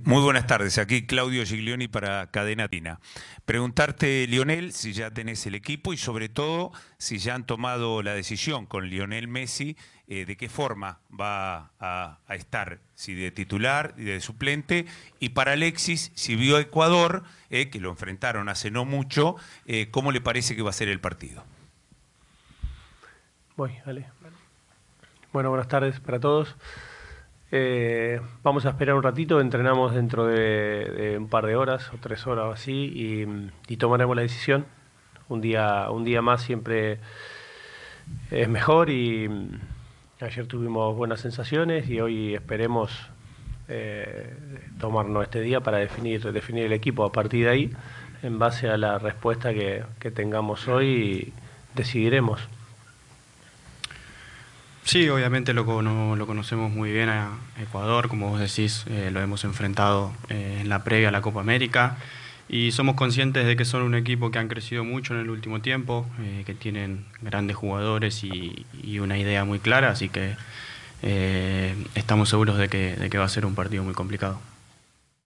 Muy buenas tardes, aquí Claudio Giglioni para Cadena Tina. Preguntarte, Lionel, si ya tenés el equipo y sobre todo si ya han tomado la decisión con Lionel Messi, de qué forma va a estar, si de titular y de suplente, y para Alexis, si vio a Ecuador, que lo enfrentaron hace no mucho, ¿cómo le parece que va a ser el partido? Voy, vale. Bueno, buenas tardes para todos. Vamos a esperar un ratito, entrenamos dentro de un par de horas o 3 horas o así y tomaremos la decisión. Un día más siempre es mejor ayer tuvimos buenas sensaciones y hoy esperemos tomarnos este día para definir el equipo. A partir de ahí, en base a la respuesta que tengamos hoy, decidiremos. Sí, obviamente lo conocemos muy bien a Ecuador, como vos decís, lo hemos enfrentado en la previa a la Copa América y somos conscientes de que son un equipo que han crecido mucho en el último tiempo, que tienen grandes jugadores y una idea muy clara, así que estamos seguros de que va a ser un partido muy complicado.